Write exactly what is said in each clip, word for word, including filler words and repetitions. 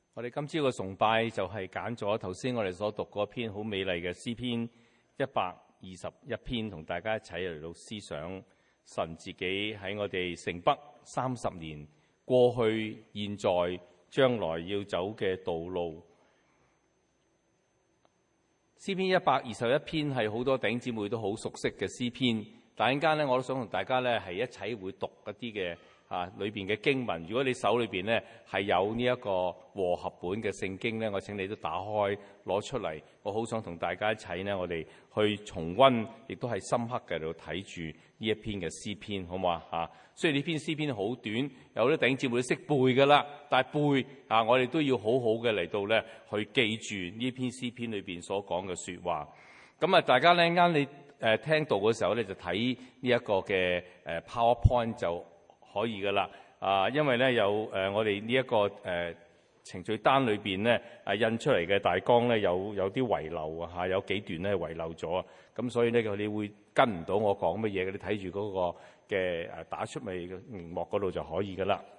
我哋今朝嘅崇拜就係揀咗頭先我哋所讀嗰篇好美麗嘅詩篇一百二十一篇，同大家一齊嚟到思想神自己喺我哋城北三十年過去、現在、將來要走嘅道路。詩篇一百二十一篇係好多弟兄姊妹都好熟悉嘅詩篇，但陣間咧我都想同大家咧係一齊會讀一啲嘅啊，裏邊嘅經文，如果你手裏邊咧係有呢一個和合本嘅聖經咧，我請你都打開攞出嚟。我好想同大家一齊呢，我哋去重溫，亦都係深刻嘅嚟到睇住呢一篇嘅詩篇，好唔好啊？嚇，雖然呢篇詩篇好短，有啲弟兄姊妹都識背噶啦，但係背啊，我哋都要好好嘅嚟到咧去記住呢篇詩篇裏邊所講嘅説話。咁啊，大家咧啱你誒聽到嘅時候咧，就睇呢一個嘅誒 PowerPoint 就可以噶啦，啊，因為咧有誒、呃、我哋呢一個誒、呃、程序單裏邊咧啊印出嚟嘅大綱咧有有啲遺漏啊嚇，有幾段咧遺漏咗，咁所以咧你會跟唔到我講乜嘢嘅，你睇住嗰個嘅誒打出嚟嘅熒幕嗰度就可以噶啦。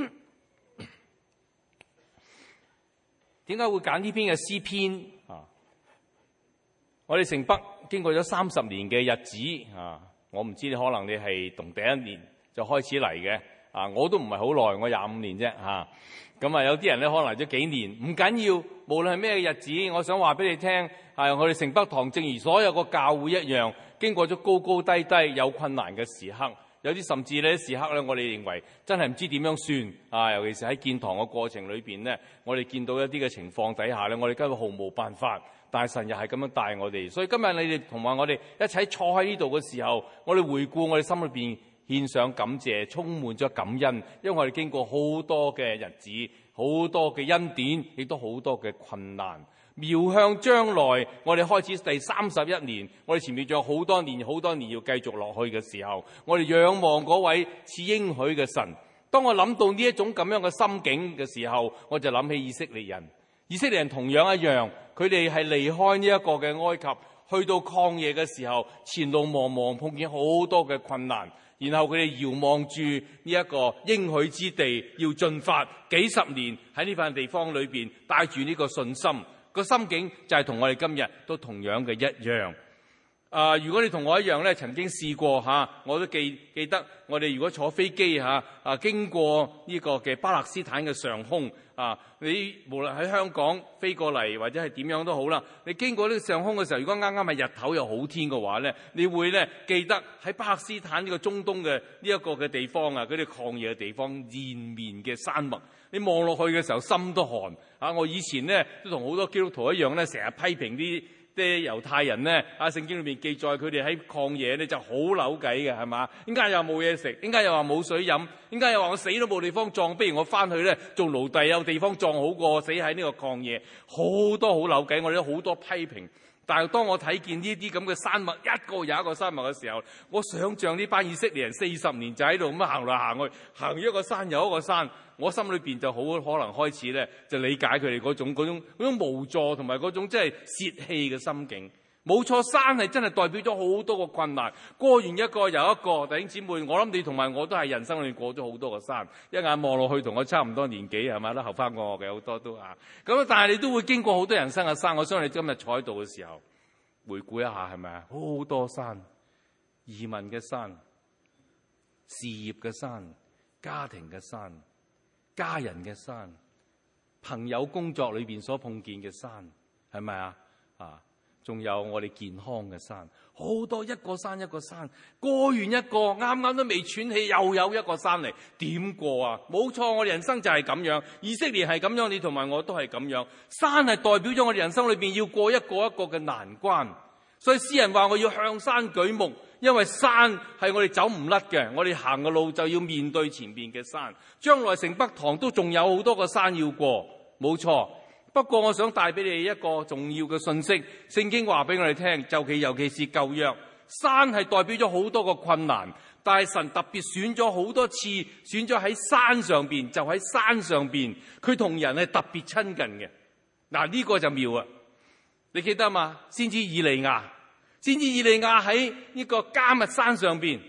點解會揀呢篇嘅詩篇啊？我哋城北經過咗三十年嘅日子啊，我唔知你可能你係同第一年就開始嚟嘅，啊，我都唔係好耐，我廿五年啫，嚇。咁啊，有啲人咧可能嚟咗幾年，唔緊要，無論係咩日子，我想話俾你聽，係我哋城北堂正如所有個教會一樣，經過咗高高低低，有困難嘅時刻，有啲甚至呢啲時刻咧，我哋認為真係唔知點樣算，啊，尤其是喺建堂嘅過程裏邊咧，我哋見到一啲嘅情況底下咧，我哋根本毫無辦法，但係神又係咁樣帶我哋，所以今日你哋同埋我哋一齊坐喺呢度嘅時候，我哋回顧我哋心裏邊，獻上感謝，充滿咗感恩，因為我哋經過好多嘅日子，好多嘅恩典，亦都好多嘅困難。瞄向將來，我哋開始第三十一年，我哋前面仲有好多年、好多年要繼續落去嘅時候，我哋仰望嗰位賜應許嘅神。當我諗到呢一種咁樣嘅心境嘅時候，我就諗起以色列人。以色列人同樣一樣，佢哋係離開呢一個嘅埃及，去到曠野嘅時候，前路茫茫，碰見好多嘅困難。然後佢哋遙望住呢一個應許之地，要進發幾十年喺呢塊地方裏邊，帶住呢個信心，個心境就係同我哋今日都同樣嘅一樣。啊、呃！如果你同我一樣咧，曾經試過嚇、啊，我都記記得我哋如果坐飛機嚇啊，經過呢個嘅巴勒斯坦嘅上空啊，你無論喺香港飛過嚟或者係點樣都好啦，你經過呢個上空嘅時候，如果啱啱係日頭又好天嘅話咧，你會咧記得喺巴勒斯坦呢個中東嘅呢一個嘅地方啊，嗰啲曠野嘅地方，連綿嘅山脈，你望落去嘅時候心都寒啊！我以前咧都同好多基督徒一樣咧，成日批評啲啲猶太人咧，啊聖經裏面記載佢哋喺曠野咧就好扭計嘅，係嘛？點解又冇嘢食？點解又話冇水飲？點解又話我死都冇地方葬？不如我翻去咧做奴隸，有地方葬好過死喺呢個曠野。好多好扭計，我哋都好多批評。但係當我睇見呢啲咁嘅山脈，一個又一個山脈嘅時候，我想象呢班以色列人四十年就喺度咁樣行來行去，行一個山又一個山，我心裏邊就好可能開始咧就理解佢哋嗰種嗰種嗰種無助同埋嗰種即係泄氣嘅心境。冇錯，山係真係代表咗好多個困難，過完一個又一個。弟兄姊妹，我諗你同埋我都係人生裏面過咗好多個山，一眼望落去同我差唔多年紀係咪都後翻過我嘅好多都啊。咁但係你都會經過好多人生嘅山。我相信你今日坐喺度嘅時候，回顧一下係咪啊？好多山，移民嘅山，事業嘅山，家庭嘅山，家人嘅山，朋友工作裏邊所碰見嘅山，係咪啊？啊！仲有我哋健康嘅山，好多，一個山一個山，過完一個啱啱都未喘氣，又有一個山嚟，點過啊？冇錯，我哋人生就係咁樣，以色列係咁樣，你同埋我都係咁樣。山係代表咗我哋人生裏邊要過一個一個嘅難關，所以詩人話我要向山舉目，因為山係我哋走唔甩嘅，我哋行嘅路就要面對前面嘅山。將來城北堂都仲有好多個山要過，冇錯。不過我想帶俾你一個重要嘅信息，聖經話俾我哋聽，尤其尤其是舊約，山係代表咗好多個困難，但係神特別選咗好多次，選咗喺山上邊，就喺山上邊，佢同人係特別親近嘅。嗱，呢個就妙啊！你記得嘛？先知以利亞，先知以利亞喺呢個迦密山上邊，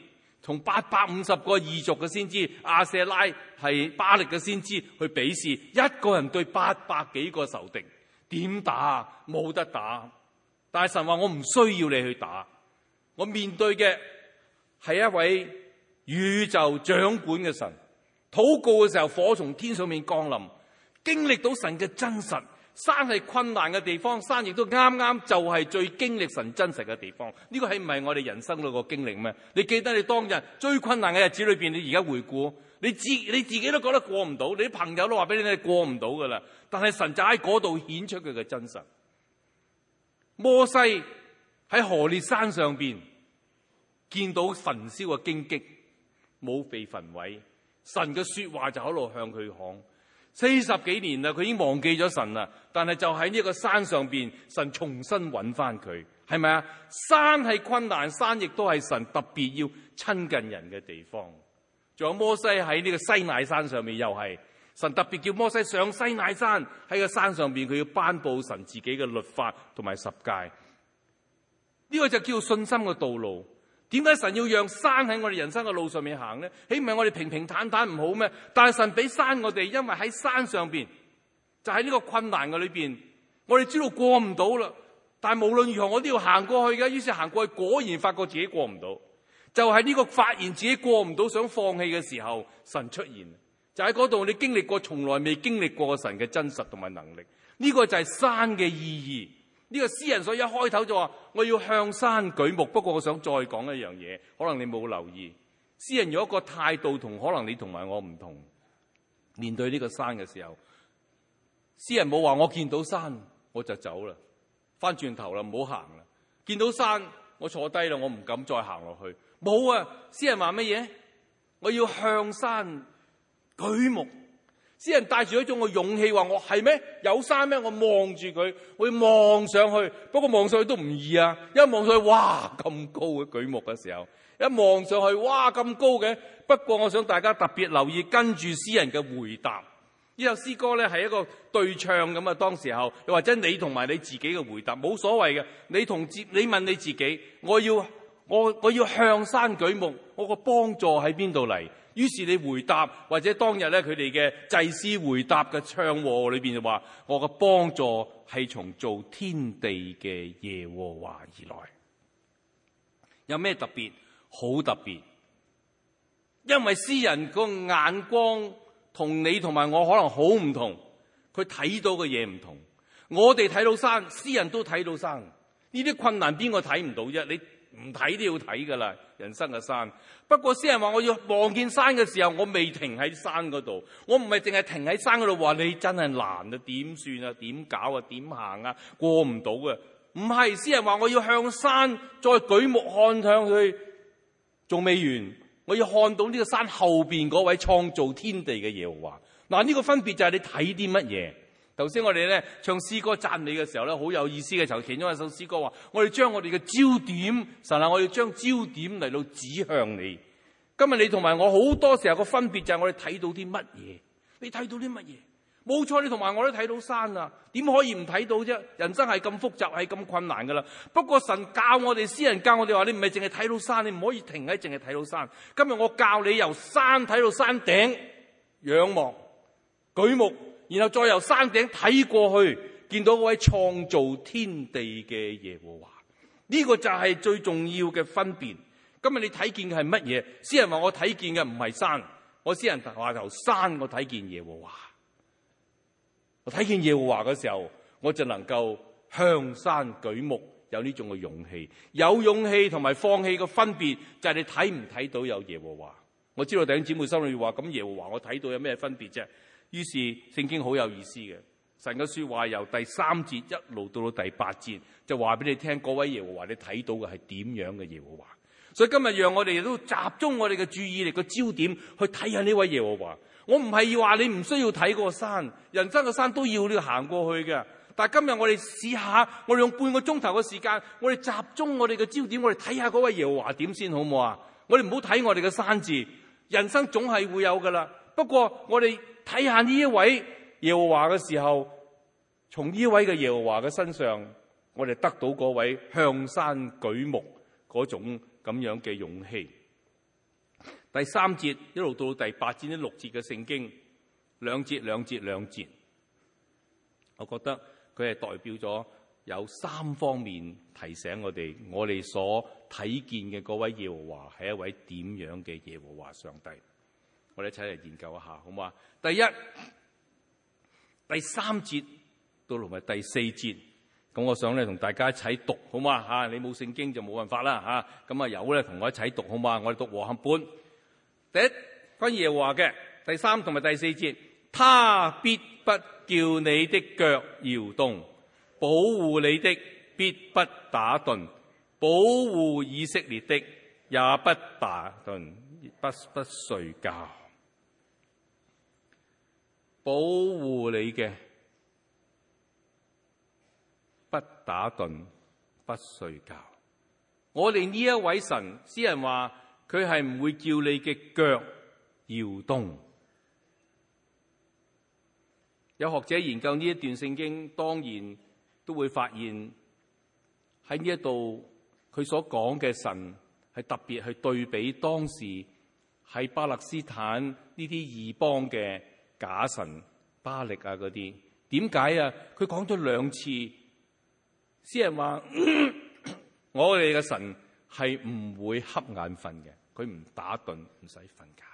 從八百五十個異族嘅先知，亞舍拉係巴力嘅先知去比試，一個人對八百幾個仇敵，點打？冇得打。但係神話我唔需要你去打，我面對嘅係一位宇宙掌管嘅神。禱告嘅時候，火從天上面降臨，經歷到神嘅真實。山係困難嘅地方，山亦都啱啱就係最經歷神真實嘅地方。呢個係唔係我哋人生嗰個經歷咩？你記得你當日最困難嘅日子裏邊，你而家回顧，你自你自己都覺得過唔到，你啲朋友都話俾你聽過唔到噶啦。但係神就喺嗰度顯出佢嘅真實。摩西喺何烈山上邊見到焚燒嘅荊棘冇被焚毀，神嘅說話就喺度向佢講。四十幾年啦，佢已經忘記咗神啦。但係就喺呢個山上邊，神重新揾翻佢，係咪啊？山係困難，山亦都係神特別要親近人嘅地方。仲有摩西喺呢個西乃山上面，又係神特別叫摩西上西乃山，喺個山上邊佢要頒布神自己嘅律法同埋十誡。呢個就叫信心嘅道路。點解神要讓山喺我哋人生嘅路上面行呢？豈唔係我哋平平坦坦唔好咩？但係神俾山我哋，因為喺山上邊，就喺呢個困難嘅裏邊，我哋知道過唔到啦。但係無論如何，我都要行過去嘅。於是行過去，果然發覺自己過唔到。就喺呢個發現自己過唔到，想放棄嘅時候，神出現。就喺嗰度，你經歷過從來未經歷過神嘅真實同埋能力。呢個就係山嘅意義。呢個詩人所以一開頭就話我要向山舉目。不過我想再講一樣嘢，可能你冇留意。詩人有一個態度同可能你同埋我唔同。面對呢個山嘅時候，詩人冇話我見到山我就走啦，翻轉頭啦，唔好行啦。見到山我坐低啦，我唔敢再行落去。冇啊，詩人話乜嘢？我要向山舉目。詩人帶住一種嘅勇氣，話我係咩？有山咩？我望住佢，我要望上去。不過望上去都唔易啊！一望上去，哇咁高嘅舉目嘅時候，一望上去，哇咁高嘅。不過我想大家特別留意跟住詩人嘅回答。呢首詩歌咧係一個對唱咁啊，當時候又或者你同埋你自己嘅回答冇所謂嘅。你同自你問你自己，我要我我要向山舉目，我個幫助喺邊度嚟？於是你回答，或者當日咧佢哋嘅祭司回答嘅唱和裏邊就話：我嘅幫助係從造天地嘅耶和華而來。有咩特別？好特別，因為詩人個眼光同你同埋我可能好唔同，佢睇到嘅嘢唔同。我哋睇到山，詩人都睇到山。呢啲困難邊個睇唔到啫？你唔睇都要睇噶啦，人生嘅山。不過詩人話我要望見山嘅時候，我未停喺山嗰度，我唔係淨係停喺山嗰度話你真係難啊，點算啊，點搞啊，點行啊，過唔到嘅。唔係，詩人話我要向山再舉目看上去，仲未完，我要看到呢個山後邊嗰位創造天地嘅耶和華。嗱，呢個分別就係你睇啲乜嘢。頭先我哋咧唱詩歌讚美嘅時候咧，好有意思嘅時候，其中一首詩歌話：我哋將我哋嘅焦點，神啊，我要將焦點嚟到指向你。今日你同埋我好多時候個分別就係我哋睇到啲乜嘢？你睇到啲乜嘢？冇錯，你同埋我都睇到山啊，點可以唔睇到啫？人生係咁複雜，係咁困難噶啦。不過神教我哋，詩人教我哋話：你唔係淨係睇到山，你唔可以停喺淨係睇到山。今日我教你由山睇到山頂，仰望舉目。然後再由山頂睇過去，見到嗰位創造天地嘅耶和華。呢個就係最重要嘅分別。今日你睇見嘅係乜嘢？詩人話我睇見嘅唔係山，我詩人話由山我睇見耶和華。我睇見耶和華嘅時候，我就能夠向山舉目，有呢種嘅勇氣。有勇氣同埋放棄嘅分別就係你睇唔睇到有耶和華。我知道弟兄姊妹心裏話：咁耶和華我睇到有咩分別啫？於是聖經好有意思嘅，神嘅說話由第三節一路到到第八節，就話俾你聽，嗰位耶和華你睇到嘅係點樣嘅耶和華。所以今日讓我哋都集中我哋嘅注意力個焦點去睇下呢位耶和華。我唔係話你唔需要睇嗰個山，人生嘅山都要你行過去嘅。但係今日我哋試下，我哋用半個鐘頭嘅時間，我哋集中我哋嘅焦點，我哋睇下嗰位耶和華點先好唔好啊？我哋唔好睇我哋嘅山字，人生總係會有噶啦。不過我哋睇下呢一位耶和華嘅時候，從呢位嘅耶和華嘅身上，我哋得到嗰位向山舉目嗰種咁樣嘅勇氣。 第三節一路到第八節呢六節嘅聖經，兩節兩節兩節，我覺得佢係代表咗有三方面提醒我哋，我哋所睇見嘅嗰位耶和華係一位點樣嘅耶和華上帝。我哋一齊嚟研究一下，好嘛？第一，第三節到同埋第四節，咁我想咧同大家一齊讀，好嘛？吓，你冇聖經就冇辦法啦，吓，咁啊有咧同我一齊讀，好嘛？我哋讀和合本。第一，關於耶和華嘅第三同埋第四節，他必不叫你的腳搖動，保護你的必不打盹，保護以色列的也不打盹，不不睡覺。保護你嘅不打盹，不睡覺。我哋呢一位神，詩人話佢係唔會叫你嘅腳搖動。有學者研究呢一段聖經，當然都會發現喺呢一度佢所講嘅神係特別去對比當時喺巴勒斯坦呢啲異邦嘅假神巴力啊嗰啲。點解啊？佢講咗兩次，詩人話我哋嘅神係唔會瞌眼瞓嘅，佢唔打盹，唔使瞓覺。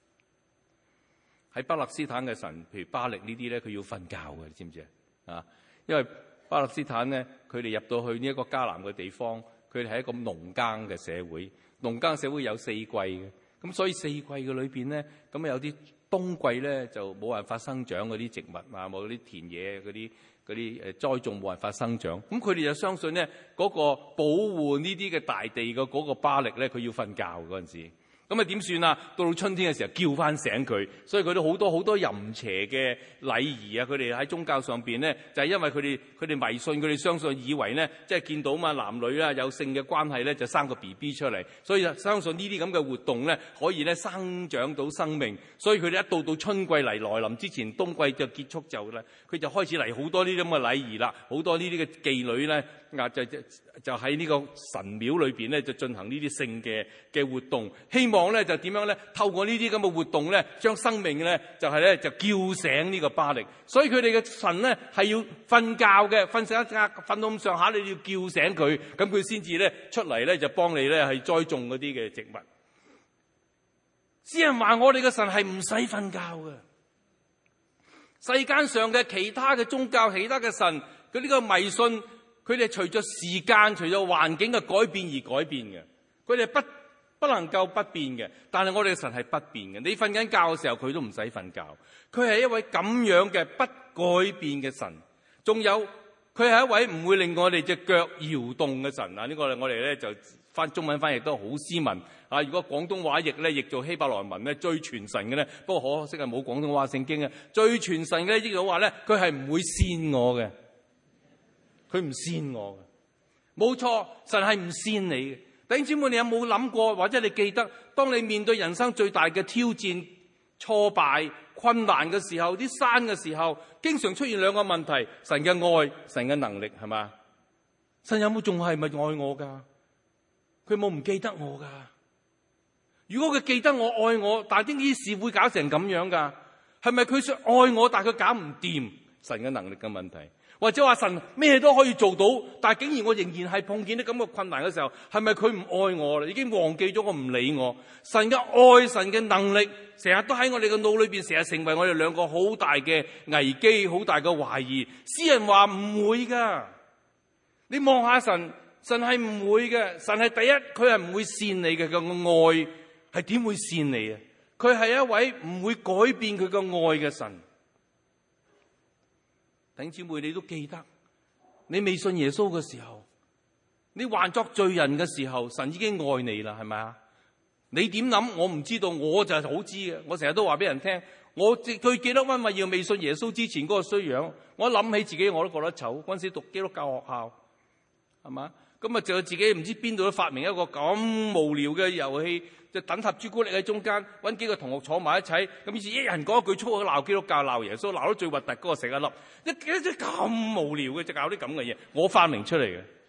喺巴勒斯坦嘅神，譬如巴力呢啲咧，佢要瞓覺嘅，你知唔知啊？因為巴勒斯坦咧，佢哋入到去呢一個迦南嘅地方，佢哋係一個農耕嘅社會，農耕社會有四季嘅，咁所以四季嘅裏邊咧，咁有啲冬季咧就冇辦法生長嗰啲植物啊，冇啲田野嗰啲嗰啲誒栽種冇辦法生長，咁佢哋就相信咧嗰個保護呢啲嘅大地嘅嗰個巴力咧，佢要瞓覺嗰陣時。咁啊點算啊？到到春天嘅時候叫翻醒佢，所以佢哋好多好多淫邪嘅禮儀啊！佢哋喺宗教上邊咧，就係因為佢哋佢哋迷信，佢哋相信以為咧，即係見到嘛男女啦有性嘅關係咧，就生個 B B 出嚟，所以就相信呢啲咁嘅活動咧，可以咧生長到生命。所以佢哋一到到春季嚟來臨之前，冬季就結束就咧，佢就開始嚟好多呢啲咁嘅禮儀啦，好多呢啲嘅妓女咧啊就就就喺呢個神廟裏邊咧就進行呢啲性嘅嘅活動，希望咧就點樣咧？透過呢啲咁嘅活動咧，將生命咧就係咧就叫醒呢個巴力。所以佢哋嘅神咧係要瞓覺嘅，瞓醒一覺，瞓到咁上下，你要叫醒佢，咁佢先至咧出嚟咧就幫你咧係栽種嗰啲嘅植物。詩人話我哋嘅神係唔使瞓覺嘅。世間上嘅其他嘅宗教、其他嘅神，佢呢個迷信，佢哋隨着時間、隨着環境嘅改變而改變嘅，佢哋不。不能夠不變嘅，但係我哋嘅神係不變嘅。你瞓緊覺嘅時候，佢都唔使瞓覺。佢係一位咁樣嘅不改變嘅神。仲有，佢係一位唔會令我哋隻腳搖動嘅神啊！呢個我哋咧就翻中文翻譯都好斯文啊。如果廣東話譯咧，譯做希伯來文咧，最傳神嘅咧，不過可惜係冇廣東話聖經啊。最傳神嘅呢個話咧，佢係唔會扇我嘅，佢唔扇我嘅。冇錯，神係唔扇你嘅。弟兄姊妹，你有冇諗過，或者你記得，當你面對人生最大嘅挑戰、挫敗、困難嘅時候，啲山嘅時候，經常出現兩個問題：神嘅愛、神嘅能力，係嘛？神有冇仲係咪愛我噶？佢冇唔記得我噶？如果佢記得我、愛我，但係啲事會搞成咁樣噶？係咪佢想愛我，但係佢搞唔掂神嘅能力嘅問題？或者話神咩都可以做到，但係竟然我仍然係碰見啲咁嘅困難嘅時候，係咪佢唔愛我啦？已經忘記咗我唔理我。神嘅愛、神嘅能力，成日都喺我哋嘅腦裏邊，成日成為我哋兩個好大嘅危機、好大嘅懷疑。詩人話唔會噶，你望下神，神係唔會嘅。神係第一，佢係唔會扇你嘅，佢嘅愛係點會扇你啊？佢係一位唔會改變佢嘅愛嘅神。弟兄姊妹，你都記得，你未信耶穌嘅時候，你還作罪人嘅時候，神已經愛你啦，係咪啊？你點諗？我唔知道，我就係好知嘅。我成日都話俾人聽，我最記得溫慧耀未信耶穌之前嗰個衰樣，我諗起自己我都覺得醜。嗰陣時讀基督教學校，係嘛？咁啊，就自己唔知邊度都發明一個咁無聊嘅遊戲。就等盒朱古力喺中間，揾幾個同學坐埋一齊，咁於是一人講一句粗口，鬧基督教、鬧耶穌，鬧到最核突嗰個食一粒，一一啲咁無聊嘅就搞啲咁嘅嘢，我發明出嚟嘅，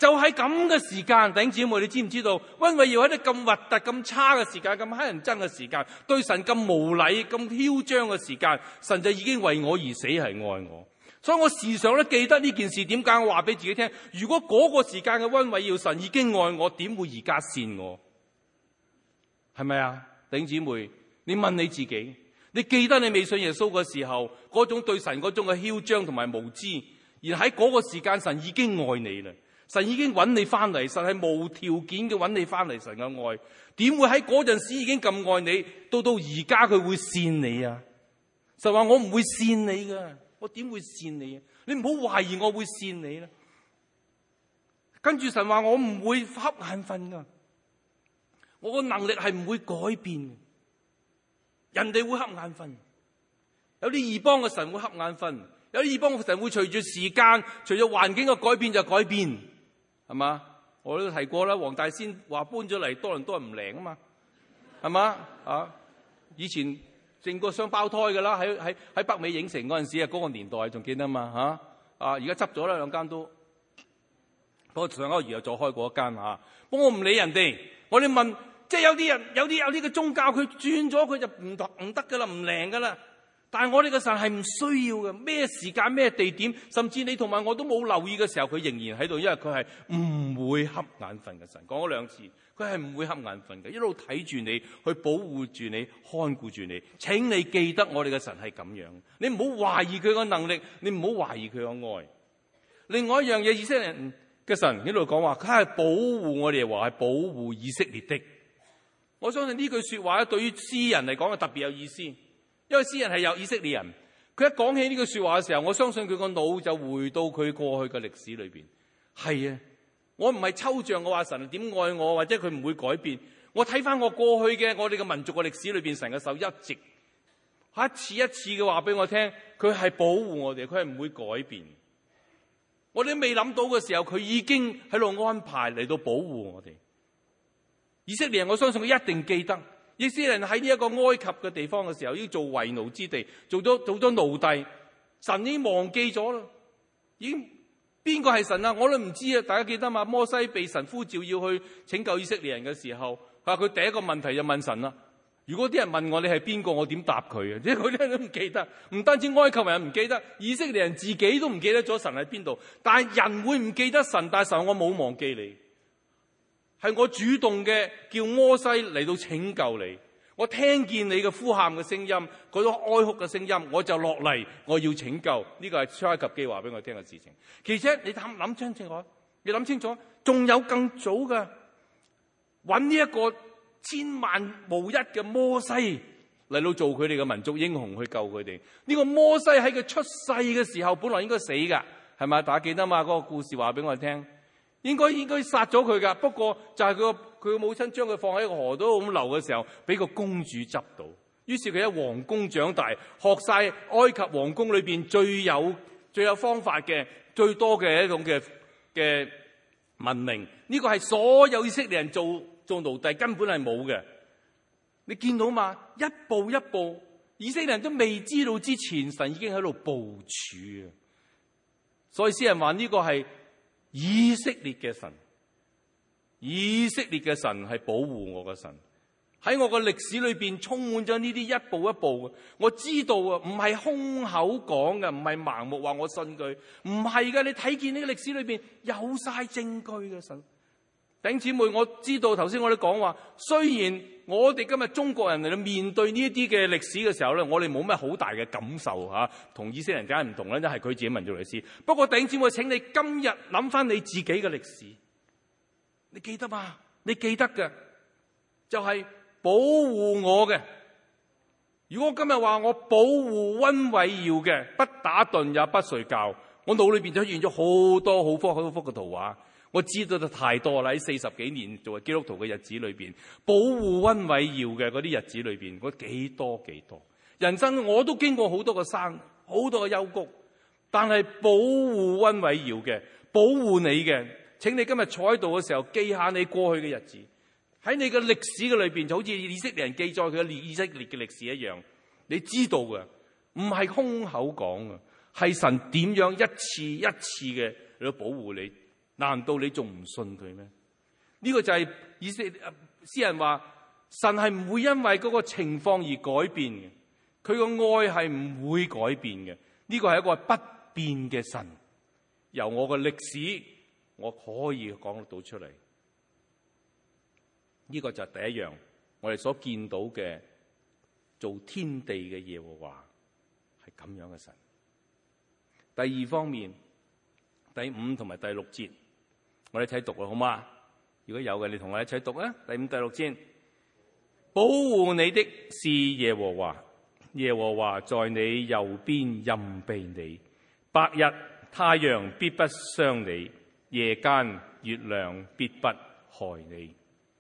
就喺咁嘅時間，弟兄姊妹，你知唔知道溫偉耀喺啲咁核突、咁差嘅時間、咁乞人憎嘅時間，對神咁無禮、咁囂張嘅時間，神就已經為我而死，係愛我。所以我時常都記得呢件事。點解我話俾自己聽？如果嗰個時間嘅溫偉耀神已經愛我，點會而家善我？係咪啊？弟兄姊妹，你問你自己，你記得你未信耶穌嘅時候，嗰種對神嗰種嘅囂張同埋無知，而喺嗰個時間神已經愛你啦，神已經揾你翻嚟，神係無條件嘅揾你翻嚟，神嘅愛點會喺嗰陣時已經咁愛你，到到而家佢會善你啊？神話我唔會善你噶，我點會善你啊？你唔好懷疑我會善你啦。跟住神話我唔會瞌眼瞓噶，我個能力係唔會改變。人哋會瞌眼瞓，有啲異邦嘅神會瞌眼瞓，有啲異邦嘅神會隨住時間、隨住環境嘅改變就改變，係嘛？我都提過啦，黃大仙話搬咗嚟多倫多唔靈啊嘛，係嘛？啊，以前整過雙胞胎㗎啦，喺喺喺北美影城嗰陣時啊，嗰個年代仲記得嘛嚇？啊，而家執咗啦兩間都，不過上個月又再開過一間嚇。不過我唔理人哋，我哋問。即係有啲人，有啲有啲嘅宗教，佢轉咗佢就唔得唔得噶啦，唔靈噶啦。但係我哋嘅神係唔需要嘅，咩時間咩地點，甚至你同埋我都冇留意嘅時候，佢仍然喺度，因為佢係唔會瞌眼瞓嘅神。講咗兩次，佢係唔會瞌眼瞓嘅，一路睇住你，去保護住你，看顧住你。請你記得我哋嘅神係咁樣，你唔好懷疑佢嘅能力，你唔好懷疑佢嘅愛。另外一樣嘢，以色列人嘅神喺度講話，佢係保護我哋，話係保護以色列的。我相信呢句說話咧，對於詩人嚟講係特別有意思，因為詩人係有以色列人，佢一講起呢句說話嘅時候，我相信佢個腦就回到佢過去嘅歷史裏邊。係啊，我唔係抽象嘅話神點愛我，或者佢唔會改變。我睇翻我過去嘅我哋嘅民族嘅歷史裏邊，神嘅手一直一次一次嘅話俾我聽，佢係保護我哋，佢係唔會改變。我哋未諗到嘅時候，佢已經喺度安排嚟到保護我哋。以色列人，我相信佢一定記得，以色列人喺呢一個埃及嘅地方嘅時候，已經做為奴之地，做咗做咗奴隸，神已經忘記咗啦。已經邊個係神啊？我都唔知啊！大家記得嘛？摩西被神呼召要去拯救以色列人嘅時候，佢話佢第一個問題就問神啦。如果啲人問我你係邊個，我點答佢啊？即係佢哋都唔記得，唔單止埃及人唔記得，以色列人自己都唔記得咗神喺邊度。但係人會唔記得神？但係神，我冇忘記你。係我主動嘅叫摩西嚟到拯救你，我聽見你嘅呼喊嘅聲音，嗰種哀哭嘅聲音，我就落嚟，我要拯救。呢個係出埃及記話俾我聽嘅事情。其實你諗諗清楚，你諗清楚，仲有更早嘅，揾呢一個千萬無一嘅摩西嚟到做佢哋嘅民族英雄去救佢哋。呢個摩西喺佢出世嘅時候，本來應該死噶，係咪？大家記得嘛？嗰個故事話俾我聽。應該應該殺咗佢噶，不過就係佢個佢個母親將佢放喺個河度咁流嘅時候，俾個公主執到。於是佢喺皇宮長大，學晒埃及皇宮裏邊最有最有方法嘅、最多嘅一種嘅嘅文明。呢個係所有以色列人做做奴隸根本係冇嘅。你見到嘛？一步一步，以色列人都未知道之前，神已經喺度部署啊！所以詩人話呢個係以色列嘅神，以色列嘅神係保護我嘅神。喺我嘅歷史裏邊充滿咗呢啲一步一步嘅，我知道啊，唔係空口講嘅，唔係盲目話我信佢，唔係嘅。你睇見呢個歷史裏邊有晒證據嘅神。弟兄姊妹，我知道頭先我哋講話，雖然我哋今日中國人嚟到面對呢一啲嘅歷史嘅時候咧，我哋冇咩好大嘅感受吓，同以色列人梗係唔同啦，因係佢自己民族歷史。不過弟兄姊妹，請你今日諗翻你自己嘅歷史，你記得嘛？你記得嘅就係保護我嘅。如果我今日話我保護溫偉耀嘅，不打盹也不睡覺，我腦裏邊就出現咗好多好幅好幅嘅圖畫。我知道得太多啦！喺四十幾年做基督徒嘅日子裏邊，保護溫偉耀嘅嗰啲日子裏邊，我幾多幾多人生我都經過好多個山，好多個幽谷，但係保護溫偉耀嘅，保護你嘅，請你今日坐喺度嘅時候記下你過去嘅日子，喺你嘅歷史嘅裏邊，就好似以色列人記載佢嘅以色列嘅歷史一樣，你知道嘅，唔係空口講嘅，係神點樣一次一次嘅嚟到保護你。 難道你仲唔信佢咩？呢個就係以色列詩人話，神係唔會因為嗰個情況而改變嘅，佢個愛係唔會改變嘅。呢個係一個不變嘅神。由我嘅歷史，我可以講得到出嚟。呢個就係第一樣，我哋所見到嘅做天地嘅耶和華係咁樣嘅神。第二方面，第五同埋第六節，我哋一齊讀啦，好嗎？如果有嘅，你同我一齊讀啊！第五、第六節，保護你的是耶和華，耶和華在你右邊蔭庇你，白日太陽必不傷你，夜間月亮必不害你。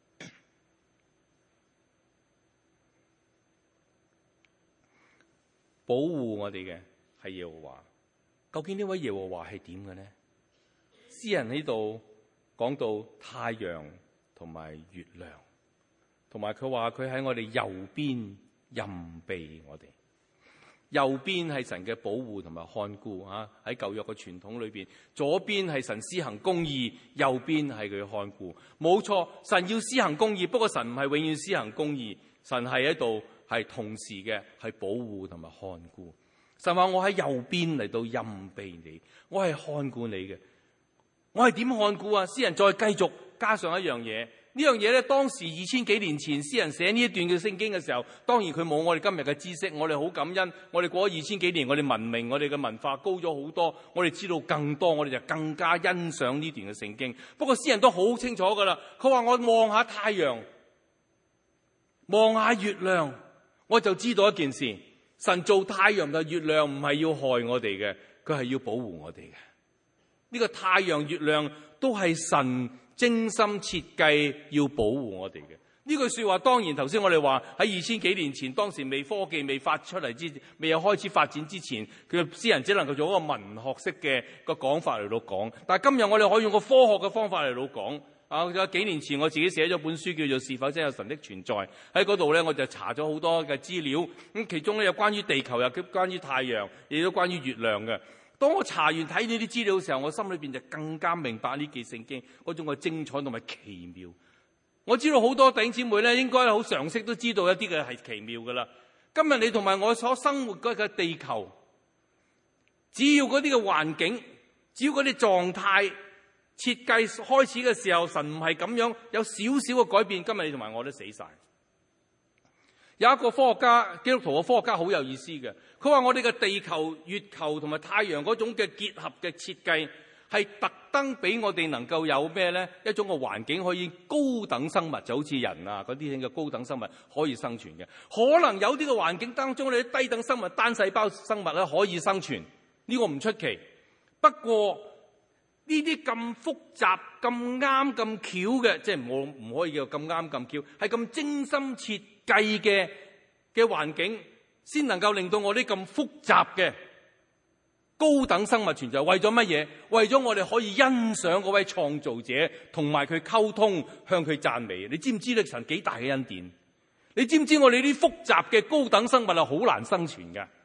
保護我哋嘅係耶和華。究竟呢位耶和華係點嘅呢？詩人喺度講到太陽同埋月亮，同埋佢話佢喺我哋右邊蔭庇我哋。右邊係神嘅保護同埋看顧啊！喺舊約嘅傳統裏邊，左邊係神施行公義，右邊係佢看顧。冇錯，神要施行公義，不過神唔係永遠施行公義，神係喺度係同時嘅係保護同埋看顧。神話我喺右邊嚟到蔭庇你，我係看顧你嘅。我係點看顧啊？詩人再繼續加上一樣嘢。呢樣嘢咧，當時二千幾年前詩人寫呢一段嘅聖經嘅時候，當然佢冇我哋今日嘅知識，我哋好感恩，我哋過咗二千幾年，我哋文明，我哋嘅文化高咗好多，我哋知道更多，我哋就更加欣賞呢段嘅聖經。不過詩人都好清楚噶啦，佢話我望下太陽，望下月亮，我就知道一件事，神做太陽同月亮唔係要害我哋嘅，佢係要保護我哋嘅。呢個太陽月亮都係神精心設計要保護我哋嘅。呢句說話當然頭先我哋話喺二千幾年前，當時未科技未發出嚟之前，未有開始發展之前，佢嘅詩人只能夠做一個文學式嘅個講法嚟到講。但係今日我哋可以用個科學嘅方法嚟到講。啊，有幾年前我自己寫咗本書叫做《是否真有神的存在》，喺嗰度咧我就查咗好多嘅資料。咁其中咧有關於地球，又關於太陽，亦都關於月亮嘅。當我查完睇呢啲資料嘅時候，我心裏邊就更加明白呢記聖經嗰種嘅精彩同埋奇妙。我知道好多弟兄姊妹咧，應該好常識都知道一啲嘅係奇妙噶啦。今日你同埋我所生活嗰個地球，只要嗰啲嘅環境，只要嗰啲狀態設計開始嘅時候，神唔係咁樣有少少嘅改變，今日你同埋我都死晒。有一個科學家，基督徒嘅科學家好有意思嘅，佢話我哋嘅地球、月球同埋太陽嗰種嘅結合嘅設計，係特登俾我哋能夠有咩咧？一種嘅環境可以高等生物，就好似人啊嗰啲咁嘅高等生物可以生存嘅。可能有啲嘅環境當中，你啲低等生物、單細胞生物咧可以生存，呢個唔出奇。不過呢啲咁複雜、咁啱、咁巧嘅，即係我唔可以叫咁啱咁巧，係咁精心設計嘅嘅環境，先能夠令到我啲咁複雜嘅高等生物存在。為咗乜嘢？為咗我哋可以欣賞嗰位創造者，同埋佢溝通，向佢讚美。你知唔知咧？神幾大嘅恩典？你知唔知我哋啲複雜嘅高等生物係好難生存噶？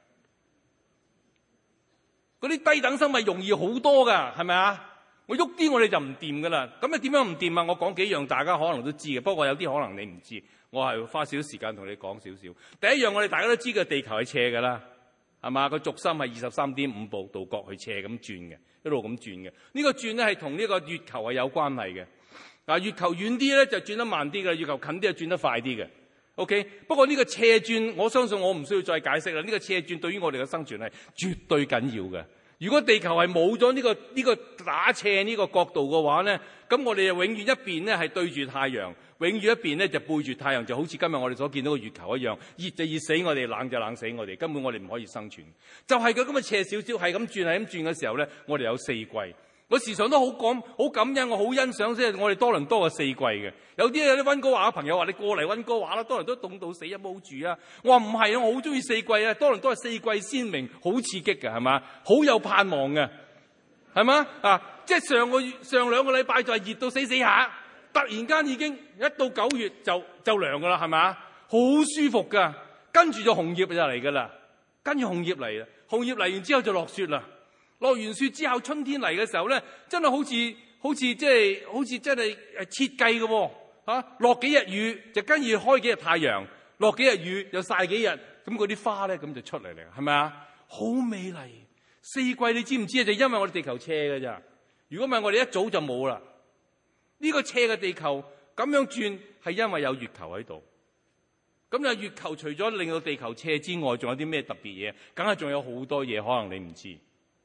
嗰啲低等生物容易好多噶，係咪啊？我喐啲我哋就唔掂噶啦。咁你點樣唔掂啊？我講幾樣大家可能都知嘅，不過有啲可能你唔知。我係花少少時間同你講少少。第一樣我哋大家都知嘅，地球係斜噶啦，係嘛？個軸心係二十三點五度度角去斜咁轉嘅，一路咁轉嘅。呢個轉咧係同呢個月球係有關係嘅。嗱，月球遠啲咧就轉得慢啲嘅，月球近啲就轉得快啲嘅。OK， 不過呢個斜轉，我相信我唔需要再解釋啦。呢個斜轉對於我哋嘅生存係絕對緊要嘅。如果地球係冇咗呢個呢個打斜呢個角度嘅話咧，咁我哋就永遠一邊咧係對住太陽，永遠一邊咧就背住太陽，就好似今日我哋所見到嘅月球一樣，熱就熱死我哋，冷就冷死我哋，根本我哋唔可以生存。就係佢咁嘅斜少少，係咁轉係咁轉嘅時候咧，我哋有四季。我時常都好講好感恩，我好欣賞即係我哋多倫多嘅四季嘅。有啲有啲溫哥華嘅朋友話：你過嚟溫哥華啦，多倫多凍到死，有冇住啊？我話唔係啊，我好中意四季啊，多倫多係四季鮮明，好刺激嘅，係嘛？好有盼望嘅，係嘛？啊，即係上個月上兩個禮拜就係熱到死死下，突然間已經一到九月就就涼噶啦，係嘛？好舒服噶，跟住就紅葉就嚟噶啦，跟住紅葉嚟啦，紅葉嚟完之後就落雪啦。落完雪之後，春天嚟嘅時候咧，真係好似好似即係好似真係誒設計嘅喎嚇，落幾日雨就跟住開幾日太陽，落幾日雨又曬幾日，咁嗰啲花咧咁就出嚟嚟，係咪啊？好美麗，四季你知唔知啊？就因為我哋地球斜嘅咋，如果唔係我哋一早就冇啦。呢個斜嘅地球咁樣轉係因為有月球喺度。咁啊，月球除咗令到地球斜之外，仲有啲咩特別嘢？梗係仲有好多嘢，可能你唔知。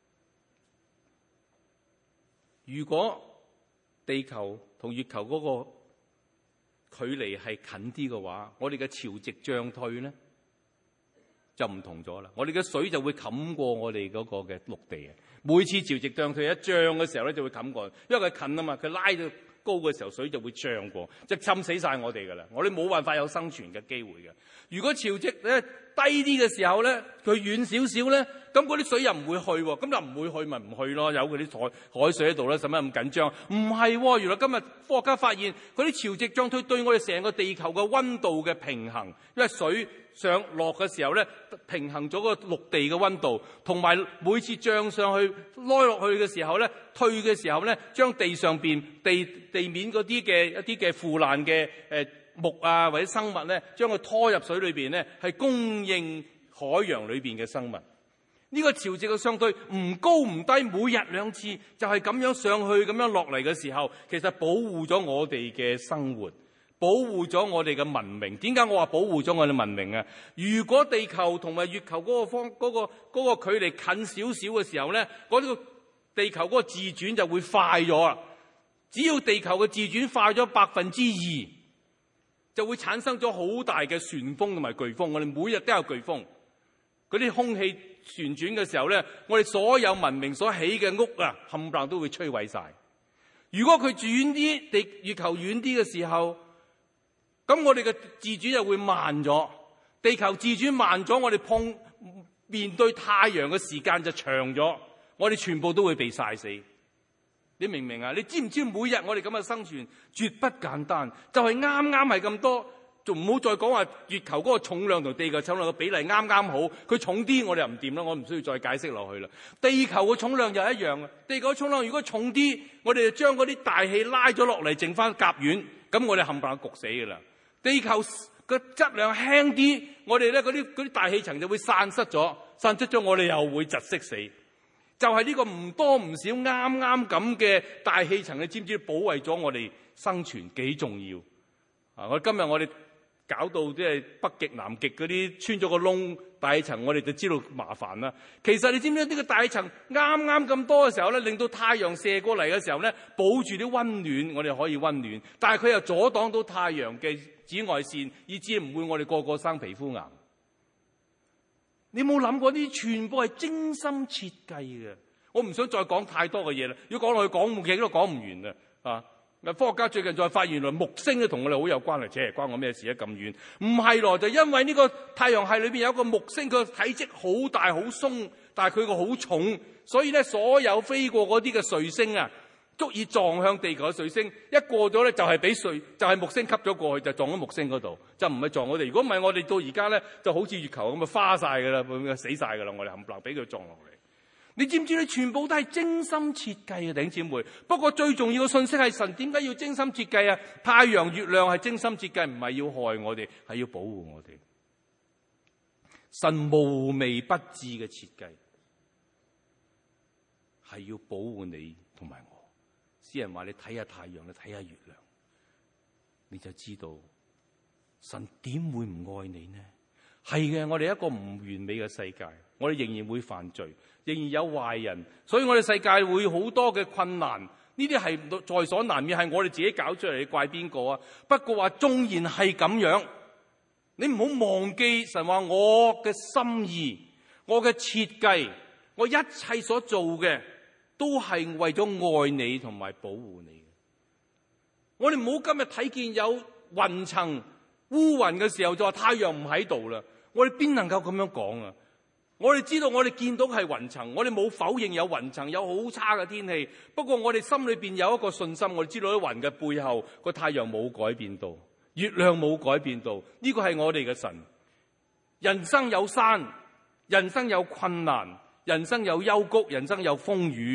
如果地球同月球嗰個距離係近啲嘅話，我哋嘅潮汐漲退咧就唔同咗啦。我哋嘅水就會冚過我哋嗰個嘅陸地嘅。每次潮汐漲退一漲嘅時候咧，就會冚過，因為佢近啊嘛，佢拉到高嘅時候，水就會漲過，即係浸死晒我哋噶啦。我哋冇辦法有生存嘅機會嘅。如果潮汐咧低啲嘅時候咧，佢遠少少咧，咁嗰啲水又唔會去，咁就唔會去咪唔去咯，有嗰啲海海水喺度咧，使乜咁緊張？唔係，原來今日科學家發現嗰啲潮汐漲退對我哋成個地球嘅溫度嘅平衡，因為水上落嘅時候咧，平衡咗個陸地嘅溫度，同埋每次漲上去拉落去嘅時候咧，退嘅時候咧，將地上邊地地面嗰啲嘅一啲嘅腐爛嘅誒木啊或者生物咧，將佢拖入水裏邊咧，係供應海洋裏邊嘅生物。呢個潮汐嘅相對唔高唔低，每日兩次就係咁樣上去咁樣落嚟嘅時候，其實保護咗我哋嘅生活，保護咗我哋嘅文明。點解我話保護咗我哋文明啊？如果地球同埋月球嗰個方嗰個嗰個距離近少少嘅時候咧，嗰個地球嗰個自轉就會快咗啊！只要地球嘅自轉快咗百分之二，就會產生咗好大嘅旋風同埋颶風。我哋每日都有颶風，嗰啲空氣旋轉嘅時候咧，我哋所有文明所起嘅屋啊，冚唪唥都會摧毀晒。如果佢遠啲，地月球遠啲嘅時候，咁我哋嘅自轉就會慢咗。地球自轉慢咗，我哋碰面對太陽嘅時間就長咗，我哋全部都會被曬死。你明唔明啊？你知唔知每日我哋咁嘅生存絕不簡單？就係啱啱係咁多。仲唔好再講話月球嗰個重量同地球重量嘅比例啱啱好，佢重啲我哋又唔掂啦，我唔需要再解釋落去啦。地球嘅重量又一樣啊，地球嘅重量如果重啲，我哋就將嗰啲大氣拉咗落嚟，剩翻甲烷，咁我哋冚唪唥焗死噶啦。地球嘅質量輕啲，我哋咧嗰啲嗰啲大氣層就會散失咗，散失咗我哋又會窒息死。就係呢個唔多唔少啱啱咁嘅大氣層，你知唔知保衛咗我哋生存幾重要啊？我今日我哋搞到即係北極南極嗰啲穿咗個窿大氣層，我哋就知道麻煩啦。其實你知唔知呢個大氣層啱啱咁多嘅時候咧，令到太陽射過嚟嘅時候咧，保住啲溫暖，我哋可以溫暖。但係佢又阻擋到太陽嘅紫外線，以至唔會我哋個個生皮膚癌。你冇諗過呢啲全部係精心設計嘅？我唔想再講太多嘅嘢啦。如果講落去講極都講唔完啦啊！科學家最近再發現，原來木星都同我哋好有關係，且關我咩事啊？咁遠唔係咯，就因為呢個太陽系裏邊有一個木星，佢體積好大好鬆，但係佢個好重，所以咧所有飛過嗰啲嘅彗星啊，足以撞向地球嘅彗星，一過咗咧就係俾彗就係木星吸咗過去，就撞咗木星嗰度，就唔係撞我哋。如果唔係，我哋到而家咧就好似月球咁啊，花晒噶啦，死晒噶啦，我哋冚唪唥俾佢撞落嚟。你知唔知？你全部都係精心設計嘅，弟兄姊妹。不過最重要嘅信息係神點解要精心設計啊？太陽、月亮係精心設計，唔係要害我哋，係要保護我哋。神無微不至嘅設計係要保護你同埋我。詩人話：你睇下太陽，你睇下月亮，你就知道神點會唔愛你呢？係嘅，我哋一個唔完美嘅世界，我哋仍然會犯罪，仍然有壞人，所以我哋世界會好多嘅困難，呢啲係在所難免，係我哋自己搞出嚟，你怪邊個啊？不過話縱然係咁樣，你唔好忘記神話我嘅心意，我嘅設計，我一切所做嘅都係為咗愛你同埋保護你。我哋唔好今日睇見有雲層烏雲嘅時候就話太陽唔喺度啦，我哋邊能夠咁樣講啊？我哋知道我哋見到係雲層，我哋冇否認有雲層，有好差嘅天氣。不過我哋心裏邊有一個信心，我哋知道喺雲嘅背後個太陽冇改變到，月亮冇改變到，呢個係我哋嘅神。人生有山，人生有困難，人生有幽谷，人生有風雨，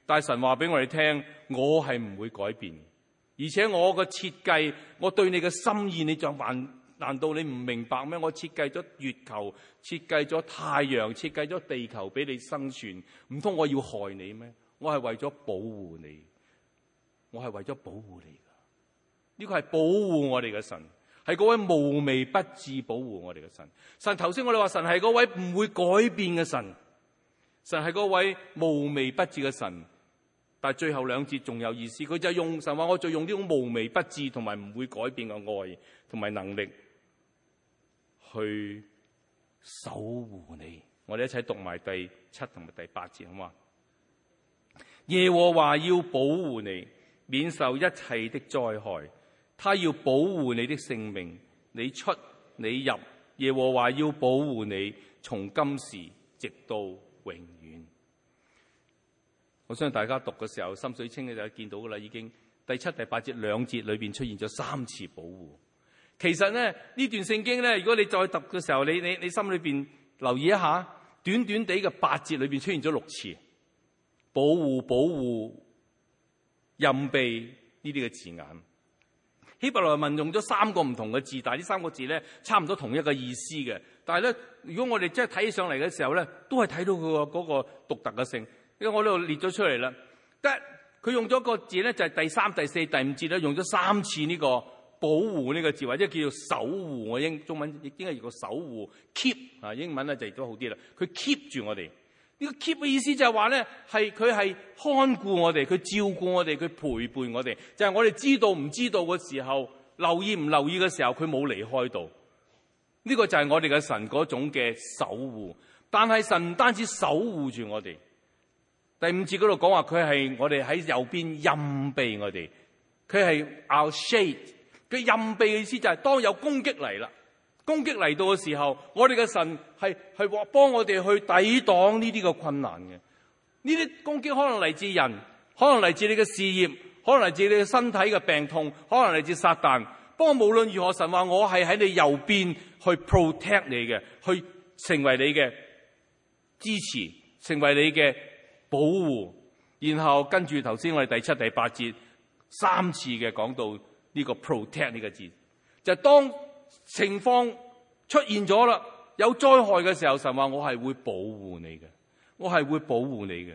但係神話俾我哋聽，我係唔會改變，而且我嘅設計，我對你嘅心意，你就還難道你唔明白咩？我設計咗月球，設計咗太陽，設計咗地球俾你生存，唔通我要害你咩？我係為咗保護你，我係為咗保護你噶。呢個係保護我哋嘅神，係嗰位無微不至保護我哋嘅神。神頭先我哋話神係嗰位唔會改變嘅神，神係嗰位無微不至嘅神。但係最後兩節仲有意思，佢就用神話，我就用呢種無微不至同埋唔會改變嘅愛同埋能力去守護你。我哋一齊讀埋第七同埋第八節好嘛？耶和華要保護你，免受一切的災害，他要保護你的性命，你出你入，耶和華要保護你，從今時直到永遠。我相信大家讀嘅時候心水清嘅就見到噶啦，已經第七、第八節兩節裏邊出現咗三次保護。其實咧呢段聖經咧，如果你再讀嘅時候，你你你心裏邊留意一下，短短地嘅八節裏邊出現咗六次保護、保護、蔭庇呢啲嘅字眼。希伯來文用咗三個唔同嘅字，但係呢三個字咧差唔多同一個意思嘅。但係咧，如果我哋真係睇起上嚟嘅時候咧，都係睇到佢個嗰個獨特嘅性。因為我呢度列咗出嚟啦，但係佢用咗個字咧，就係第三、第四、第五節咧，用咗三次呢個保護呢個字，或者叫做守護。我英中文亦應該叫做守護 keep 啊，英文咧就亦都好啲啦。佢 keep 住我哋呢個 keep 嘅意思就係話咧，係佢係看顧我哋，佢照顧我哋，佢陪伴我哋。就係我哋知道唔知道嘅時候，留意唔留意嘅時候，佢冇離開到。呢個就係我哋嘅神嗰種嘅守護。但係神唔單止守護住我哋。第五節嗰度講話佢係我哋喺右邊蔭庇我哋，佢係 our shade。佢蔭庇嘅意思就係當有攻擊嚟啦，攻擊嚟到嘅時候，我哋嘅神係係話幫我哋去抵擋呢啲嘅困難嘅。呢啲攻擊可能嚟自人，可能嚟自你嘅事業，可能嚟自你嘅身體嘅病痛，可能嚟自撒旦。不過無論如何，神話我係喺你右邊去 protect 你嘅，去成為你嘅支持，成為你嘅保護。然後跟住頭先我哋第七、第八節三次嘅講到呢個 protect 呢個字，就係當情況出現咗啦，有災害嘅時候，神話我係會保護你嘅，我係會保護你嘅。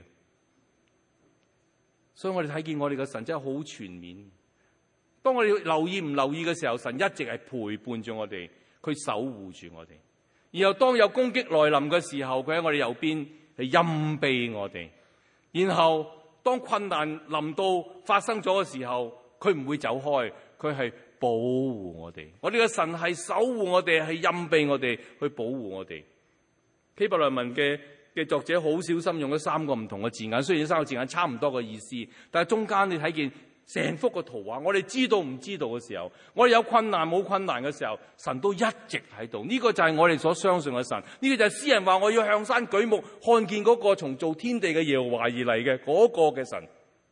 所以我哋睇見我哋嘅神真係好全面。當我哋留意唔留意嘅時候，神一直係陪伴住我哋，佢守護住我哋。然後當有攻擊來臨嘅時候，佢喺我哋右邊係蔭庇我哋。然後當困難臨到發生咗嘅時候，佢唔會走開，佢係保護我哋。我哋嘅神係守護我哋，係蔭庇我哋，去保護我哋。希伯來文嘅嘅作者好小心用咗三個唔同嘅字眼，雖然三個字眼差唔多嘅意思，但係中間你睇見成幅嘅圖畫，我哋知道唔知道嘅時候，我哋有困難冇困難嘅時候，神都一直喺度。呢個就係我哋所相信嘅神。呢個就係詩人話我要向山舉目，看見嗰個從造天地嘅耶和華而嚟嘅嗰個嘅神。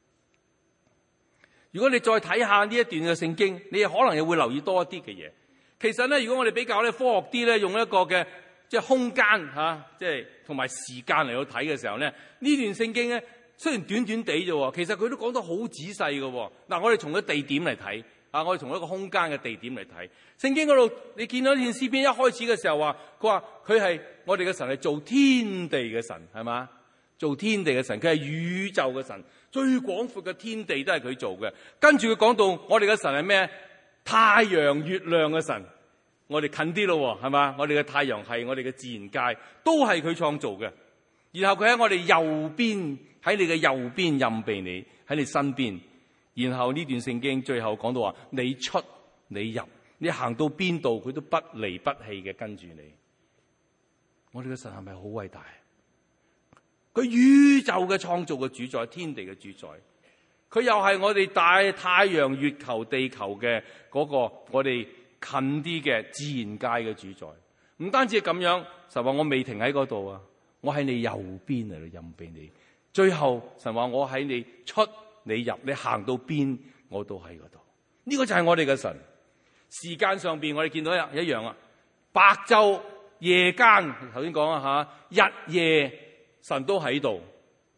如果你再睇下呢一段嘅聖經，你可能又會留意多一啲嘅嘢。其實咧，如果我哋比較咧科學啲咧，用一個嘅即係空間吓，即係同埋時間嚟到睇嘅時候咧，呢段聖經咧雖然短短地啫，其實佢都講得好仔細嘅。嗱，我哋從個地點嚟睇啊，我哋從一個空間嘅地點嚟睇聖經嗰度，你見到呢段詩篇一開始嘅時候話，佢話佢係我哋嘅神係造天地嘅神，係嘛？造天地嘅神，佢係宇宙嘅神，最廣闊嘅天地都係佢做嘅。跟住佢講到我哋嘅神係咩？太陽、月亮嘅神。我哋近啲咯，係嘛？我哋嘅太陽系，我哋嘅自然界都係佢創造嘅。然後佢喺我哋右邊，喺你嘅右邊蔭庇你，喺你身邊。然後呢段聖經最後講到話，你出你入，你行到邊度佢都不離不棄嘅跟住你。我哋嘅神係咪好偉大？佢宇宙嘅創造嘅主宰，天地嘅主宰，佢又係我哋大太陽、月球、地球嘅嗰個我哋近啲嘅自然界嘅主宰。唔單止係咁樣，神話我未停喺嗰度啊，我喺你右邊嚟到蔭庇你。最後神話我喺你出你入，你行到邊我都喺嗰度。呢個就係我哋嘅神。時間上邊我哋見到一一樣啊，白晝夜間頭先講啊吓，日夜神都喺度。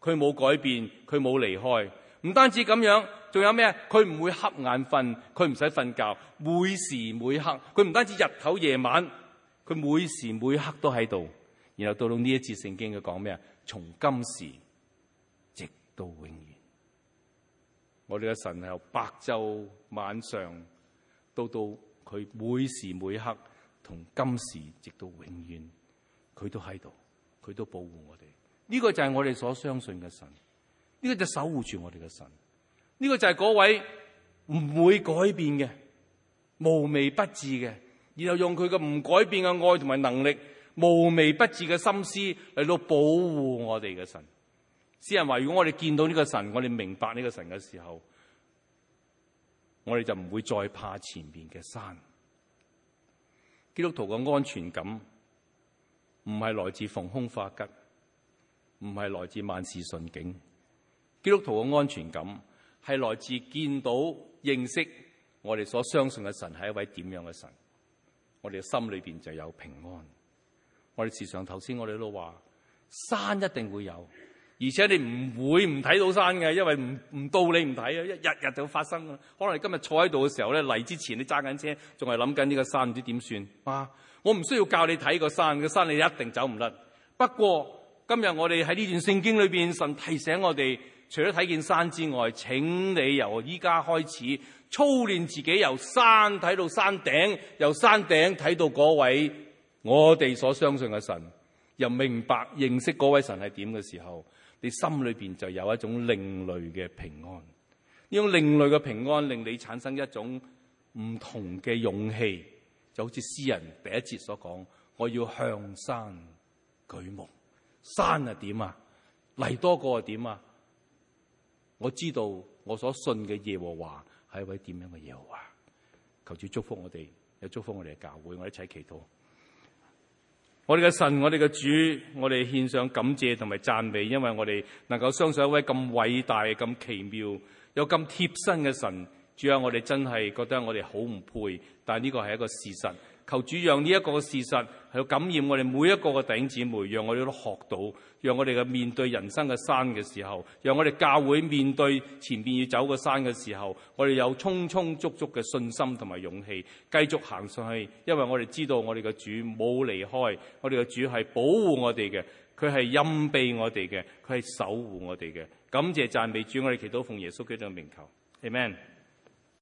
佢冇改變，佢冇離開。唔單止咁樣，仲有咩？佢唔會瞌眼瞓，佢唔使瞓覺，每時每刻，佢唔單止日頭夜晚，佢每時每刻都喺度。然後到到呢一節聖經佢講咩啊？從今時直到永遠。我哋嘅神係由白晝晚上到到佢每時每刻，同今時直到永遠，佢都喺度，佢都保護我哋。呢個就係我哋所相信嘅神，呢個就守護住我哋嘅神，呢個就係嗰位唔會改變嘅、無微不至嘅，然後用佢嘅唔改變嘅愛同埋能力、無微不至嘅心思嚟到保護我哋嘅神。詩人話：如果我哋見到呢個神，我哋明白呢個神嘅時候，我哋就唔會再怕前面嘅山。基督徒嘅安全感唔係來自逢凶化吉，唔係來自萬事順境。基督徒嘅安全感係來自見到認識我哋所相信嘅神係一位點樣嘅神，我哋嘅心裏邊就有平安。我哋時常頭先我哋都話，山一定會有，而且你唔會唔睇到山嘅，因為唔唔到你唔睇啊，一日日就發生啊。可能你今日坐喺度嘅時候咧，嚟之前你揸緊車，仲係諗緊呢個山唔知點算啊！我唔需要教你睇個山，個山你一定走唔甩。不過今日我哋喺呢段聖經裏邊，神提醒我哋，除咗睇見山之外，請你由依家開始操練自己，由山睇到山頂，由山頂睇到嗰位我哋所相信嘅神，又明白認識嗰位神係點嘅時候，你心裏邊就有一種另類嘅平安。呢種另類嘅平安令你產生一種唔同嘅勇氣，就好似詩人第一節所講，我要向山舉目。山係點啊？嚟多個係點啊？我知道我所信嘅耶和華係一位點樣嘅耶和華。求主祝福我哋，又祝福我哋嘅教會，我哋一齊祈禱。我哋嘅神，我哋嘅主，我哋獻上感謝同埋讚美，因為我哋能夠相信一位咁偉大、咁奇妙又咁貼身嘅神。主啊，我哋真係覺得我哋好唔配，但係呢個係一個事實。求主讓呢一個嘅事實係要感染我哋每一個嘅弟兄姊妹，讓我哋都學到，讓我哋嘅面對人生嘅山嘅時候，讓我哋教會面對前邊要走嘅山嘅時候，我哋有充充足足嘅信心同埋勇氣，繼續行上去。因為我哋知道我哋嘅主冇離開，我哋嘅主係保護我哋嘅，佢係蔭庇我哋嘅，佢係守護我哋嘅。感謝讚美主，我哋祈禱奉耶穌基督嘅名求，Amen。